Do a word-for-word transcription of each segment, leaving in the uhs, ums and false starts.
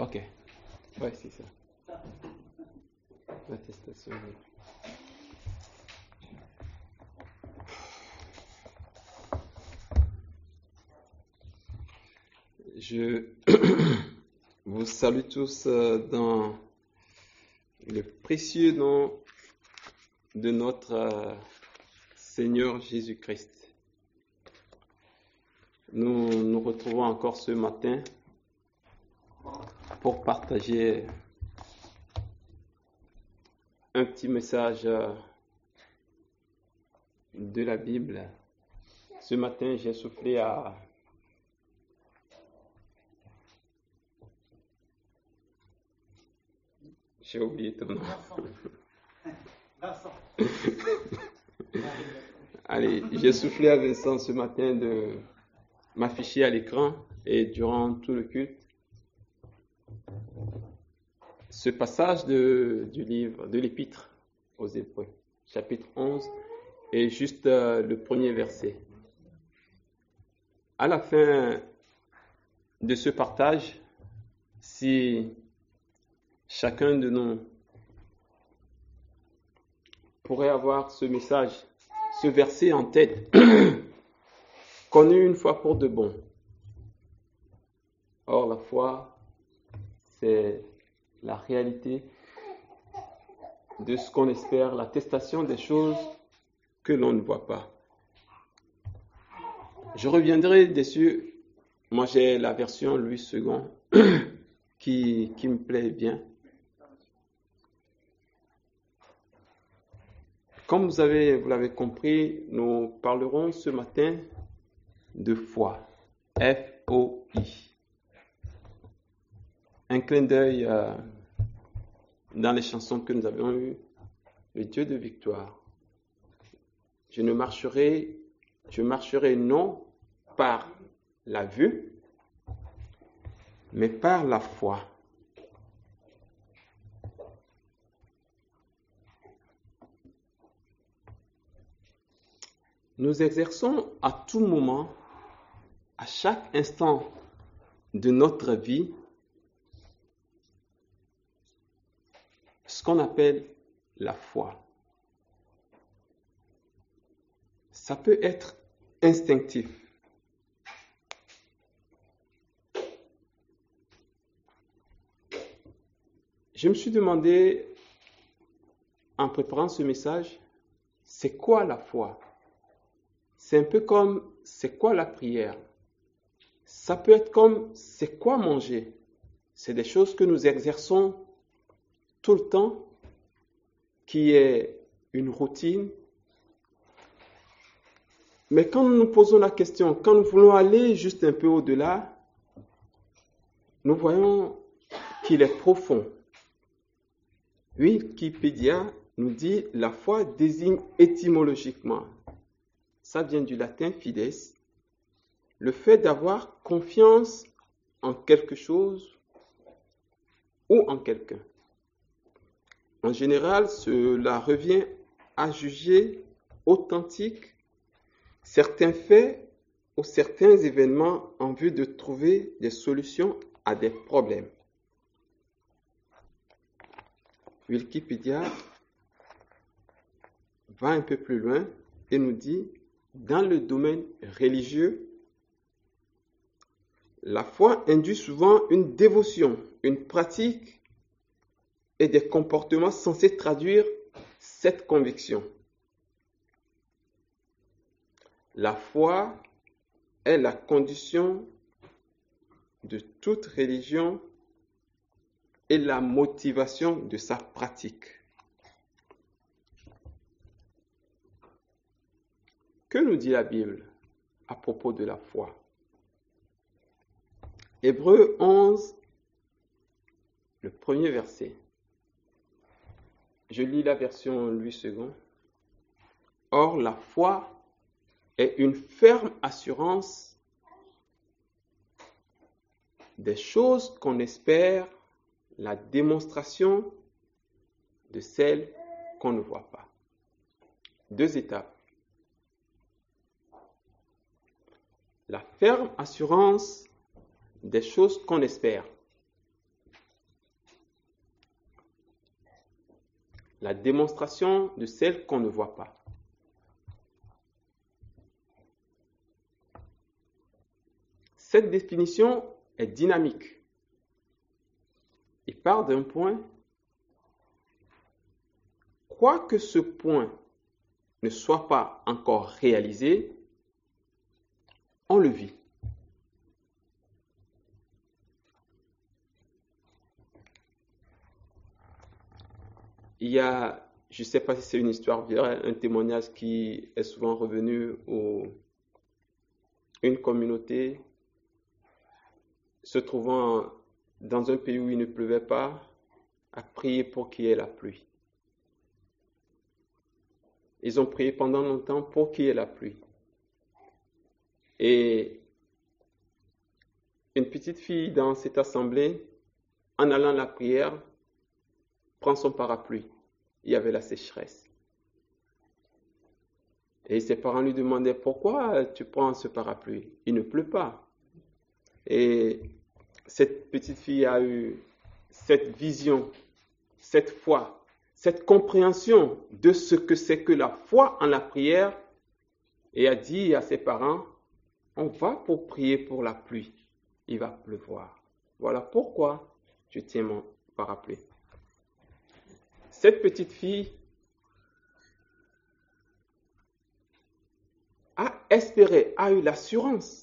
Ok. Ouais, c'est ça. L'attestation. Je vous salue tous dans le précieux nom de notre Seigneur Jésus-Christ. Nous nous retrouvons encore ce matin pour partager un petit message de la Bible. Ce matin, j'ai soufflé à J'ai oublié ton nom. Allez, j'ai soufflé à Vincent ce matin de m'afficher à l'écran et durant tout le culte, ce passage de, du livre, de l'Épître aux Hébreux, chapitre onze, et juste euh, le premier verset. À la fin de ce partage, si chacun de nous pourrait avoir ce message, ce verset en tête, connu une fois pour de bon. Or, la foi, c'est la réalité de ce qu'on espère, l'attestation des choses que l'on ne voit pas. Je reviendrai dessus. Moi, j'ai la version Louis second qui, qui me plaît bien. Comme vous avez, vous l'avez compris, nous parlerons ce matin de foi. F O I. Un clin d'œil euh, dans les chansons que nous avions eues, le Dieu de victoire. Je ne marcherai, je marcherai non par la vue, mais par la foi. Nous exerçons à tout moment, à chaque instant de notre vie, ce qu'on appelle la foi. Ça peut être instinctif. Je me suis demandé, en préparant ce message, c'est quoi la foi? C'est un peu comme, c'est quoi la prière? Ça peut être comme, c'est quoi manger? C'est des choses que nous exerçons tout le temps, qui est une routine. Mais quand nous nous posons la question, quand nous voulons aller juste un peu au-delà, nous voyons qu'il est profond. Wikipédia nous dit la foi désigne étymologiquement, ça vient du latin fides, le fait d'avoir confiance en quelque chose ou en quelqu'un. En général, cela revient à juger authentique certains faits ou certains événements en vue de trouver des solutions à des problèmes. Wikipédia va un peu plus loin et nous dit, dans le domaine religieux, la foi induit souvent une dévotion, une pratique et des comportements censés traduire cette conviction. La foi est la condition de toute religion et la motivation de sa pratique. Que nous dit la Bible à propos de la foi? Hébreux onze, le premier verset. Je lis la version Louis second. Or, la foi est une ferme assurance des choses qu'on espère, la démonstration de celles qu'on ne voit pas. Deux étapes. La ferme assurance des choses qu'on espère. la démonstration de celle qu'on ne voit pas. Cette définition est dynamique. Il part d'un point. Quoique ce point ne soit pas encore réalisé, on le vit. Il y a, je ne sais pas si c'est une histoire vraie, un témoignage qui est souvent revenu au une communauté se trouvant dans un pays où il ne pleuvait pas, a prié pour qu'il y ait la pluie. Ils ont prié pendant longtemps pour qu'il y ait la pluie. Et une petite fille dans cette assemblée, en allant à la prière, prend son parapluie. Il y avait la sécheresse. Et ses parents lui demandaient, pourquoi tu prends ce parapluie? Il ne pleut pas. Et cette petite fille a eu cette vision, cette foi, cette compréhension de ce que c'est que la foi en la prière et a dit à ses parents, on va pour prier pour la pluie, il va pleuvoir. Voilà pourquoi je tiens mon parapluie. Cette petite fille a espéré, a eu l'assurance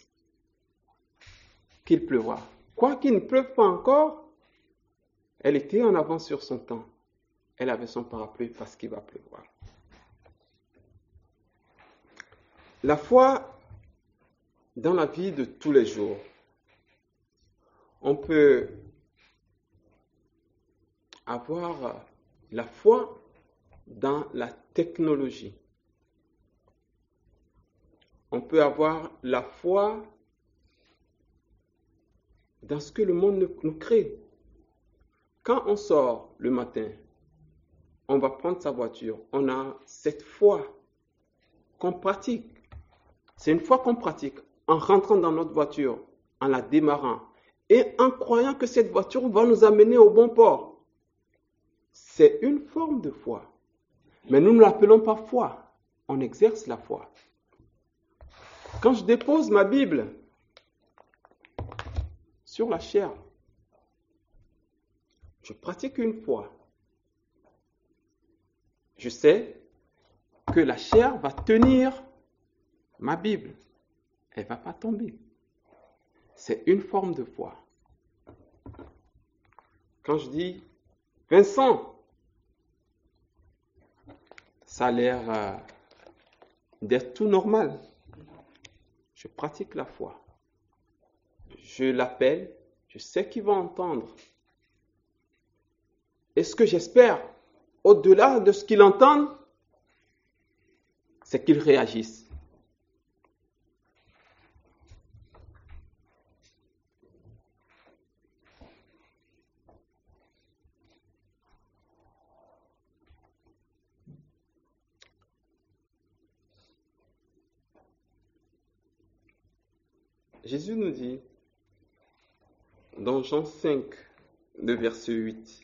qu'il pleuvra. Quoi qu'il ne pleuve pas encore, elle était en avance sur son temps. Elle avait son parapluie parce qu'il va pleuvoir. La foi dans la vie de tous les jours. On peut avoir la foi dans la technologie. On peut avoir la foi dans ce que le monde nous crée. Quand on sort le matin, on va prendre sa voiture, on a cette foi qu'on pratique. C'est une foi qu'on pratique en rentrant dans notre voiture, en la démarrant et en croyant que cette voiture va nous amener au bon port. C'est une forme de foi. Mais nous ne l'appelons pas foi. On exerce la foi. Quand je dépose ma Bible sur la chair, je pratique une foi. Je sais que la chair va tenir ma Bible. Elle ne va pas tomber. C'est une forme de foi. Quand je dis Vincent, ça a l'air euh, d'être tout normal. Je pratique la foi. Je l'appelle, je sais qu'il va entendre. Et ce que j'espère, au-delà de ce qu'il entende, c'est qu'il réagisse. Jésus nous dit, dans Jean cinq, le verset huit,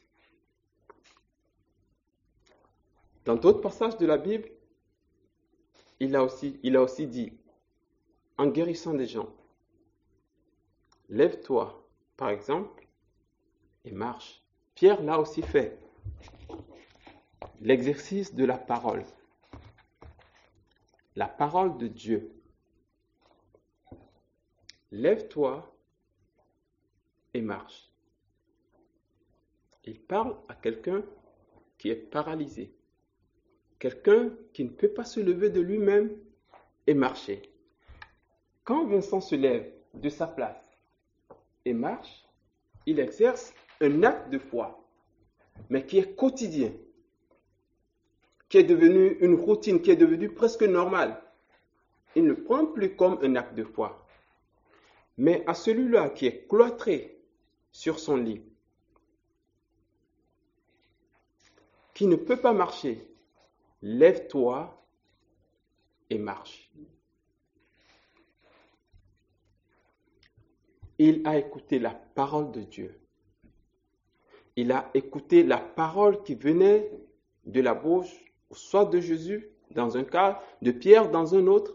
dans d'autres passages de la Bible, il a aussi, il a aussi dit, en guérissant des gens, lève-toi, par exemple, et marche. Pierre l'a aussi fait. L'exercice de la parole. La parole de Dieu. Lève-toi et marche. Il parle à quelqu'un qui est paralysé. Quelqu'un qui ne peut pas se lever de lui-même et marcher. Quand Vincent se lève de sa place et marche, il exerce un acte de foi, mais qui est quotidien, qui est devenu une routine, qui est devenu presque normal. Il ne prend plus comme un acte de foi. Mais à celui-là qui est cloîtré sur son lit, qui ne peut pas marcher, lève-toi et marche. Il a écouté la parole de Dieu. Il a écouté la parole qui venait de la bouche, soit de Jésus dans un cas, de Pierre dans un autre.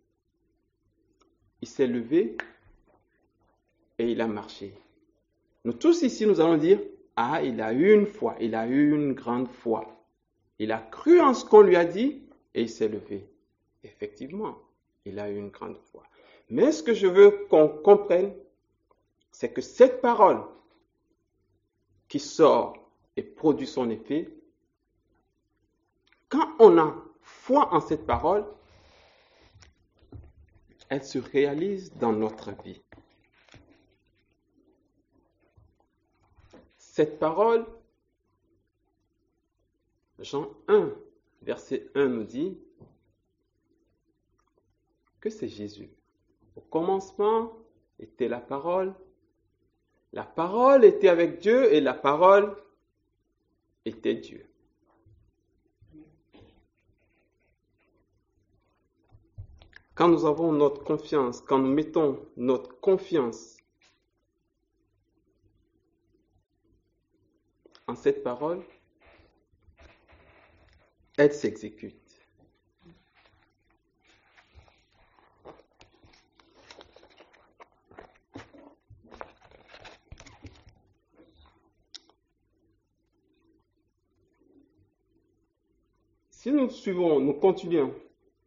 Il s'est levé et il a marché. Nous tous ici, nous allons dire, ah, il a eu une foi, il a eu une grande foi. Il a cru en ce qu'on lui a dit et il s'est levé. Effectivement, il a eu une grande foi. Mais ce que je veux qu'on comprenne, c'est que cette parole qui sort et produit son effet, quand on a foi en cette parole, elle se réalise dans notre vie. Cette parole, Jean un, verset un nous dit que c'est Jésus. Au commencement était la parole. La parole était avec Dieu et la parole était Dieu. Quand nous avons notre confiance, quand nous mettons notre confiance en cette parole, elle s'exécute. Si nous suivons, nous continuons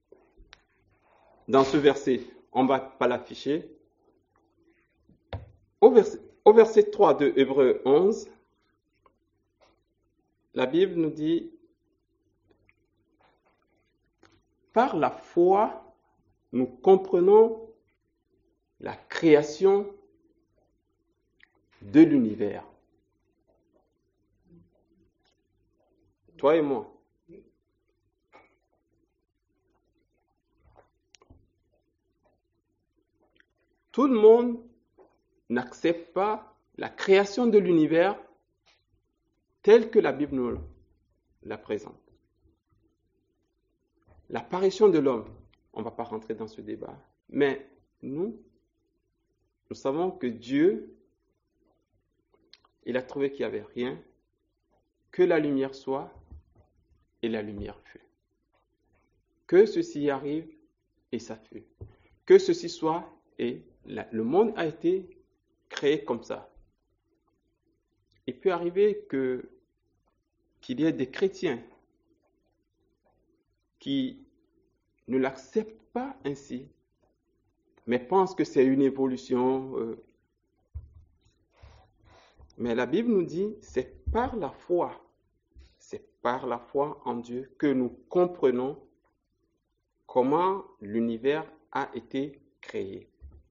dans ce verset, on ne va pas l'afficher. Au verset, au verset trois de Hébreux onze, la Bible nous dit, par la foi, nous comprenons la création de l'univers. Toi et moi. Tout le monde n'accepte pas la création de l'univers telle que la Bible nous la présente. L'apparition de l'homme, on ne va pas rentrer dans ce débat, mais nous, nous savons que Dieu, il a trouvé qu'il n'y avait rien, que la lumière soit, et la lumière fut. Que ceci arrive, et ça fut. Que ceci soit, et la, le monde a été créé comme ça. Il peut arriver que, qu'il y ait des chrétiens qui ne l'acceptent pas ainsi, mais pensent que c'est une évolution. Euh. Mais la Bible nous dit, c'est par la foi, c'est par la foi en Dieu que nous comprenons comment l'univers a été créé.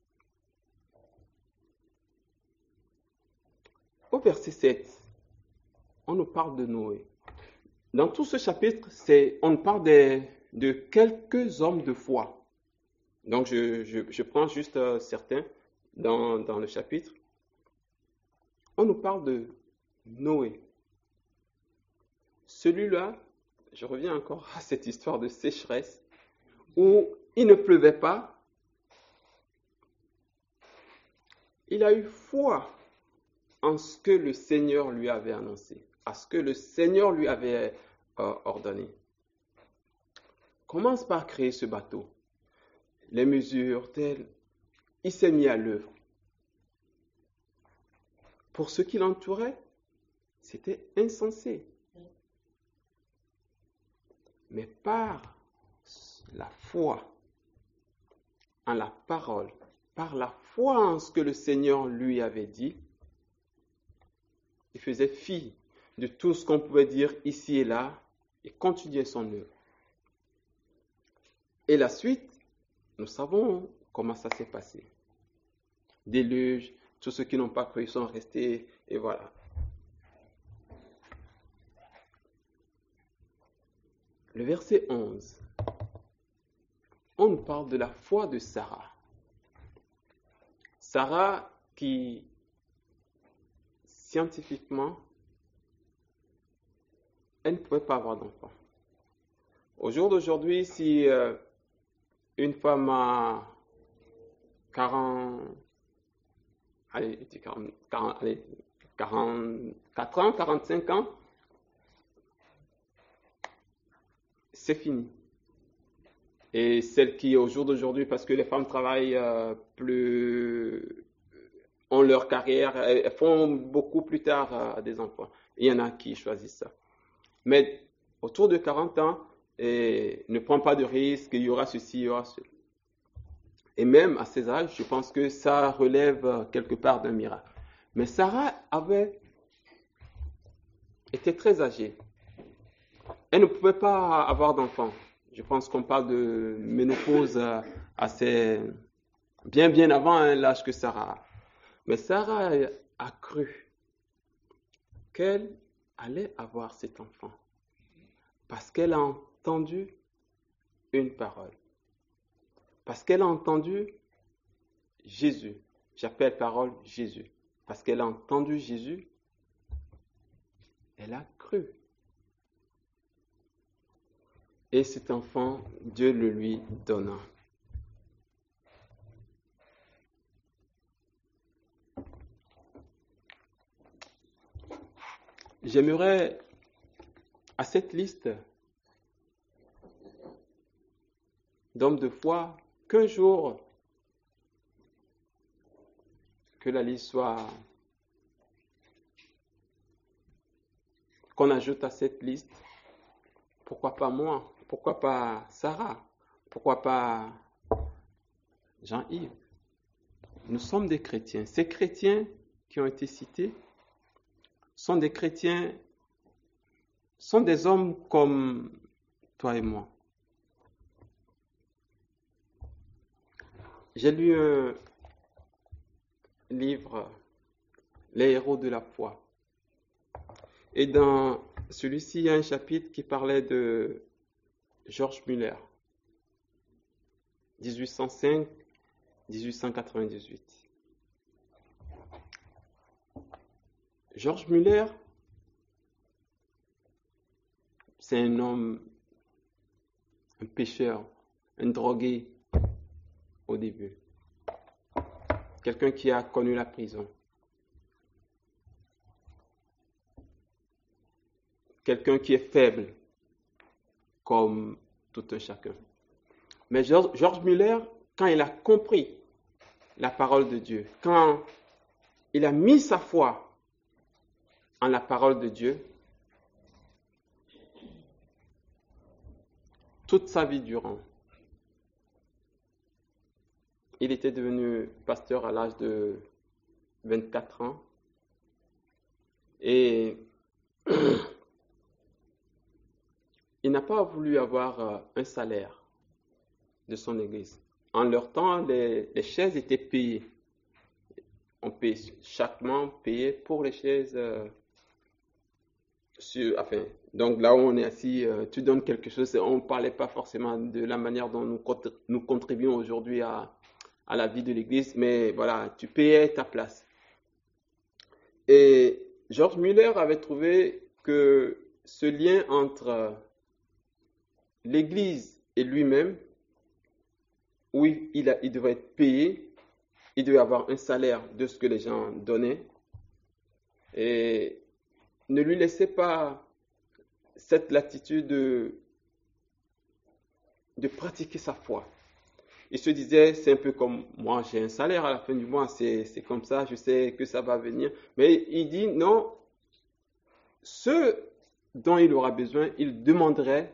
Au verset sept, on nous parle de Noé. Dans tout ce chapitre, c'est, on parle de, de quelques hommes de foi. Donc, je, je, je prends juste euh, certains dans, dans le chapitre. On nous parle de Noé. Celui-là, je reviens encore à cette histoire de sécheresse, où il ne pleuvait pas. Il a eu foi en ce que le Seigneur lui avait annoncé, à ce que le Seigneur lui avait euh, ordonné. Commence par créer ce bateau. Les mesures telles, il s'est mis à l'œuvre. Pour ce qui l'entourait, c'était insensé. Mais par la foi en la parole, par la foi en ce que le Seigneur lui avait dit, il faisait fi de tout ce qu'on pouvait dire ici et là et continuait son œuvre. Et la suite, nous savons comment ça s'est passé. Déluge, tous ceux qui n'ont pas cru sont restés, et voilà. Le verset onze, on nous parle de la foi de Sarah. Sarah qui, scientifiquement, elle ne pouvait pas avoir d'enfant. Au jour d'aujourd'hui, si euh, une femme a quarante, allez, quarante, quarante, allez, quarante-quatre ans, quarante-cinq ans, c'est fini. Et celles qui, au jour d'aujourd'hui, parce que les femmes travaillent euh, plus, ont leur carrière, elles font beaucoup plus tard euh, des enfants. Il y en a qui choisissent ça. Mais autour de quarante ans, et ne prends pas de risques, il y aura ceci, il y aura cela. Et même à ces âges, je pense que ça relève quelque part d'un miracle. Mais Sarah avait été très âgée. Elle ne pouvait pas avoir d'enfant. Je pense qu'on parle de ménopause assez bien bien avant hein, l'âge que Sarah a. Mais Sarah a cru qu'elle allait avoir cet enfant parce qu'elle a entendu une parole. Parce qu'elle a entendu Jésus. J'appelle parole Jésus. Parce qu'elle a entendu Jésus, elle a cru. Et cet enfant, Dieu le lui donna. J'aimerais à cette liste d'hommes de foi qu'un jour que la liste soit qu'on ajoute à cette liste. Pourquoi pas moi? Pourquoi pas Sarah? Pourquoi pas Jean-Yves? Nous sommes des chrétiens. Ces chrétiens qui ont été cités sont des chrétiens, sont des hommes comme toi et moi. J'ai lu un livre, Les héros de la foi. Et dans celui-ci, il y a un chapitre qui parlait de George Muller, dix-huit cent cinq à dix-huit cent quatre-vingt-dix-huit. George Muller, c'est un homme, un pécheur, un drogué au début. Quelqu'un qui a connu la prison. Quelqu'un qui est faible, comme tout un chacun. Mais George, George Muller, quand il a compris la parole de Dieu, quand il a mis sa foi en la parole de Dieu, toute sa vie durant, il était devenu pasteur à l'âge de vingt-quatre ans et il n'a pas voulu avoir un salaire de son église. En leur temps, les, les chaises étaient payées. On paye chaque mois payé pour les chaises. Euh, sur, enfin, donc là où on est assis, euh, tu donnes quelque chose. On ne parlait pas forcément de la manière dont nous, nous contribuons aujourd'hui à, à la vie de l'église, mais voilà, tu payais ta place. Et George Muller avait trouvé que ce lien entre l'église et lui-même, où il, a, il devait être payé, il devait avoir un salaire de ce que les gens donnaient, et ne lui laissait pas cette latitude de, de pratiquer sa foi. Il se disait, c'est un peu comme moi, j'ai un salaire à la fin du mois, c'est, c'est comme ça, je sais que ça va venir. Mais il dit, non, ce dont il aura besoin, il demanderait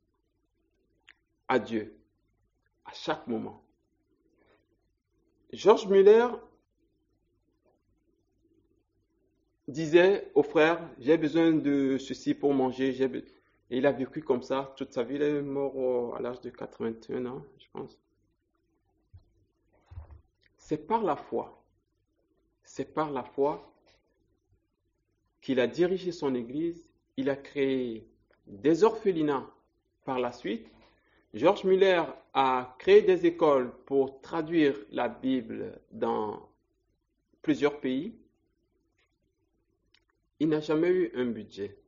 à Dieu à chaque moment. George Muller disait aux frères, j'ai besoin de ceci pour manger. J'ai be... Et il a vécu comme ça toute sa vie. Il est mort à l'âge de quatre-vingt-un ans, je pense. C'est par la foi. C'est par la foi qu'il a dirigé son église. Il a créé des orphelinats par la suite. George Muller a créé des écoles pour traduire la Bible dans plusieurs pays. Il n'a jamais eu un budget.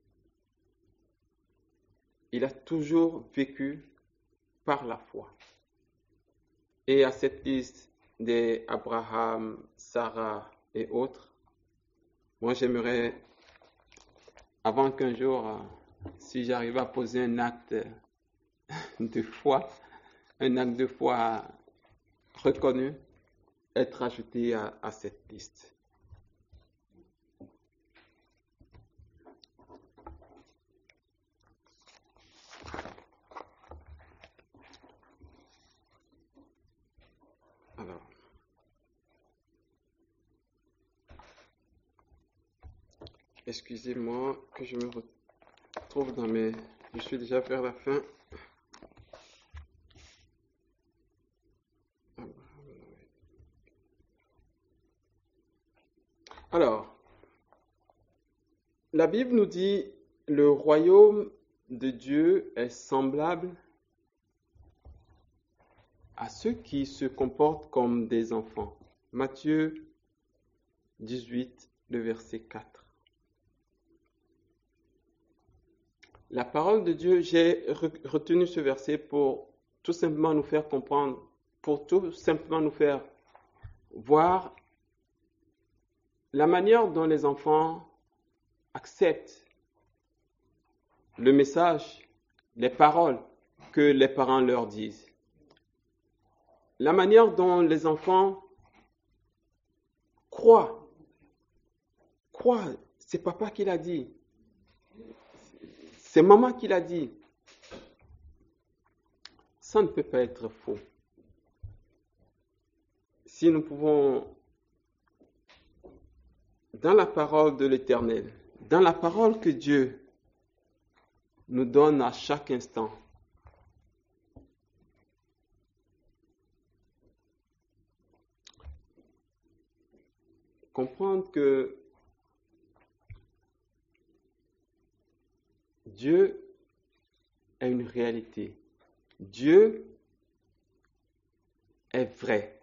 Il a toujours vécu par la foi. Et à cette liste des Abraham, Sarah et autres, moi j'aimerais, avant qu'un jour, si j'arrive à poser un acte de foi, un acte de foi reconnu, être ajouté à, à cette liste. Alors, excusez-moi que je me retrouve dans mes... Je suis déjà vers la fin. Alors, la Bible nous dit, le royaume de Dieu est semblable à ceux qui se comportent comme des enfants. Matthieu dix-huit, le verset quatre. La parole de Dieu, j'ai retenu ce verset pour tout simplement nous faire comprendre, pour tout simplement nous faire voir la manière dont les enfants acceptent le message, les paroles que les parents leur disent. La manière dont les enfants croient, croient, c'est papa qui l'a dit, c'est maman qui l'a dit. Ça ne peut pas être faux. Si nous pouvons, dans la parole de l'Éternel, dans la parole que Dieu nous donne à chaque instant, comprendre que Dieu est une réalité. Dieu est vrai.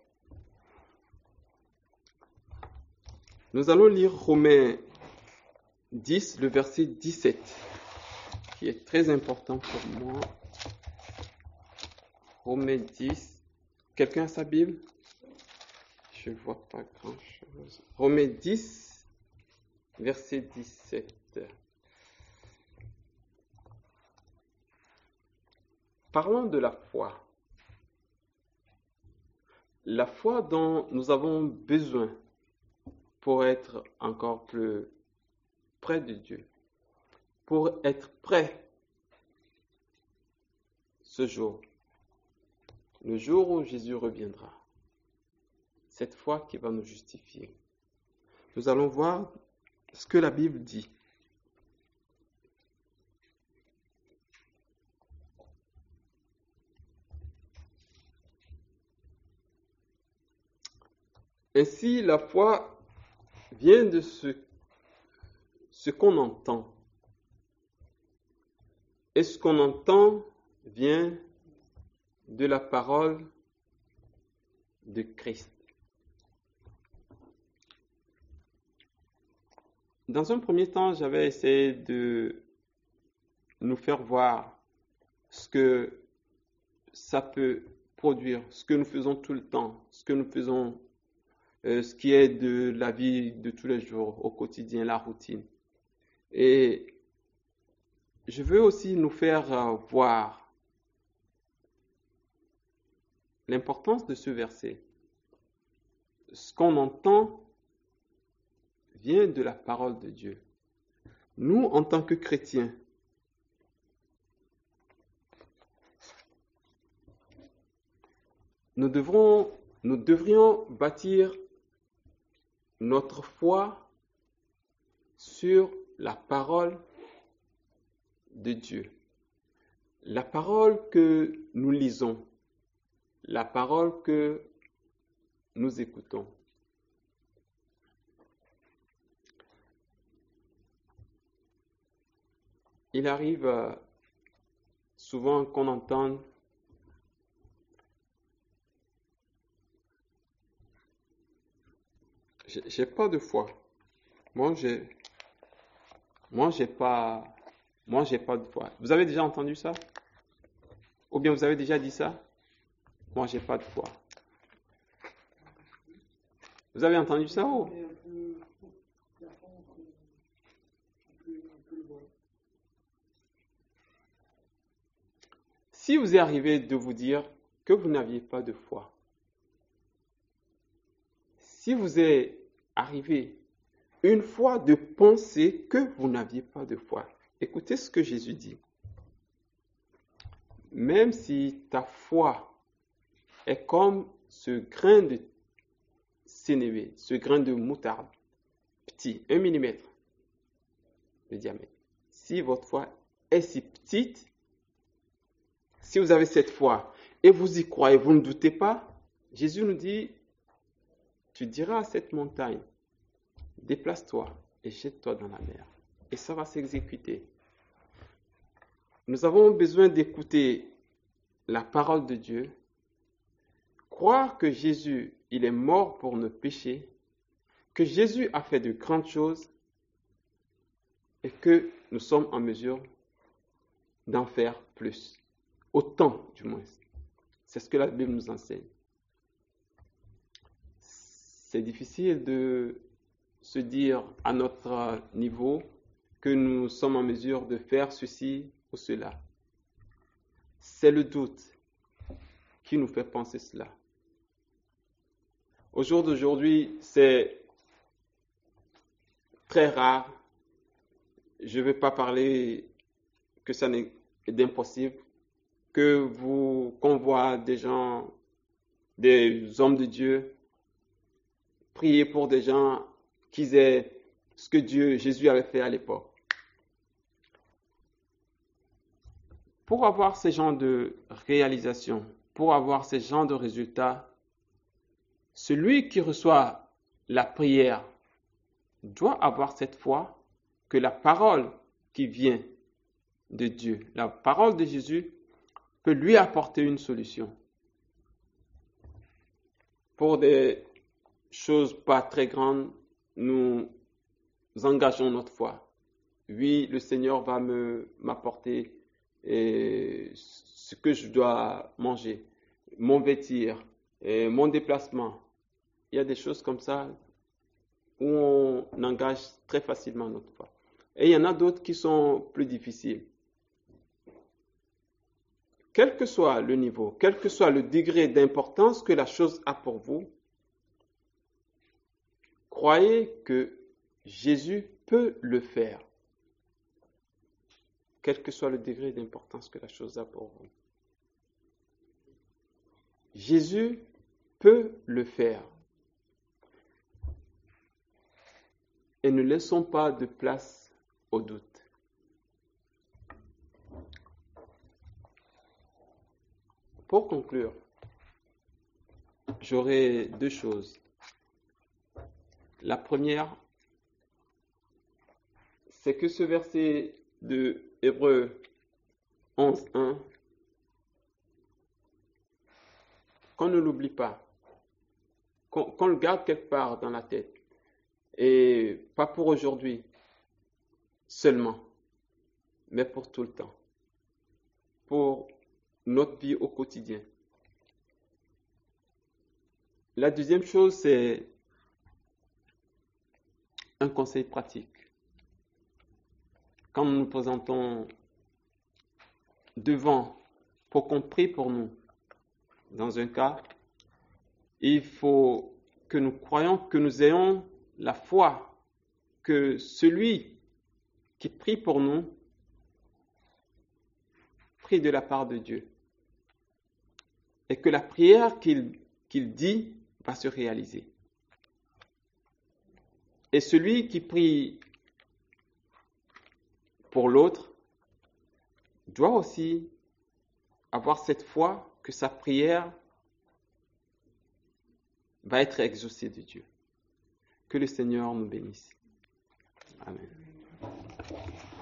Nous allons lire Romains dix, le verset dix-sept, qui est très important pour moi. Romains dix. Quelqu'un a sa Bible? Je ne vois pas grand-chose. Romains dix, verset dix-sept. Parlons de la foi. La foi dont nous avons besoin pour être encore plus près de Dieu, pour être prêt ce jour, le jour où Jésus reviendra. Cette foi qui va nous justifier. Nous allons voir ce que la Bible dit. Ainsi, la foi vient de ce, ce qu'on entend. Et ce qu'on entend vient de la parole de Christ. Dans un premier temps, j'avais essayé de nous faire voir ce que ça peut produire, ce que nous faisons tout le temps, ce que nous faisons, euh, ce qui est de la vie de tous les jours, au quotidien, la routine. Et je veux aussi nous faire euh, voir l'importance de ce verset. Ce qu'on entend vient de la parole de Dieu. Nous, en tant que chrétiens, nous devrons, nous devrions bâtir notre foi sur la parole de Dieu. La parole que nous lisons, la parole que nous écoutons. Il arrive euh, souvent qu'on entende j'ai pas de foi. Moi, j'ai moi j'ai pas moi j'ai pas de foi. Vous avez déjà entendu ça? Ou bien vous avez déjà dit ça? Moi, j'ai pas de foi. Vous avez entendu ça ou? Si vous est arrivé de vous dire que vous n'aviez pas de foi, si vous est arrivé une fois de penser que vous n'aviez pas de foi, écoutez ce que Jésus dit. Même si ta foi est comme ce grain de sénévé, ce grain de moutarde, petit, un millimètre de diamètre. Si votre foi est si petite, si vous avez cette foi et vous y croyez, vous ne doutez pas, Jésus nous dit, tu diras à cette montagne, déplace-toi et jette-toi dans la mer. Et ça va s'exécuter. Nous avons besoin d'écouter la parole de Dieu, croire que Jésus, il est mort pour nos péchés, que Jésus a fait de grandes choses et que nous sommes en mesure d'en faire plus, autant du moins. C'est ce que la Bible nous enseigne. C'est difficile de se dire à notre niveau que nous sommes en mesure de faire ceci ou cela. C'est le doute qui nous fait penser cela. Au jour d'aujourd'hui, c'est très rare. Je ne vais pas parler que ça n'est d'impossible, que vous, qu'on voit des gens, des hommes de Dieu, prier pour des gens qui aient ce que Dieu, Jésus avait fait à l'époque. Pour avoir ce genre de réalisation, pour avoir ce genre de résultats, celui qui reçoit la prière doit avoir cette foi que la parole qui vient de Dieu, la parole de Jésus, peut lui apporter une solution. Pour des choses pas très grandes, nous engageons notre foi. Oui, le Seigneur va me m'apporter et ce que je dois manger, mon vêtir, et mon déplacement. Il y a des choses comme ça où on engage très facilement notre foi. Et il y en a d'autres qui sont plus difficiles. Quel que soit le niveau, quel que soit le degré d'importance que la chose a pour vous, croyez que Jésus peut le faire. Quel que soit le degré d'importance que la chose a pour vous. Jésus peut le faire. Et ne laissons pas de place au doute. Pour conclure, j'aurai deux choses. La première, c'est que ce verset de Hébreux onze, un, qu'on ne l'oublie pas, qu'on, qu'on le garde quelque part dans la tête, et pas pour aujourd'hui seulement, mais pour tout le temps, pour notre vie au quotidien. La deuxième chose, c'est un conseil pratique. Quand nous nous présentons devant, pour qu'on prie pour nous, dans un cas, il faut que nous croyions, que nous ayons la foi que celui qui prie pour nous prie de la part de Dieu et que la prière qu'il, qu'il dit va se réaliser. Et celui qui prie pour l'autre doit aussi avoir cette foi que sa prière va être exaucée de Dieu. Que le Seigneur nous bénisse. Amen.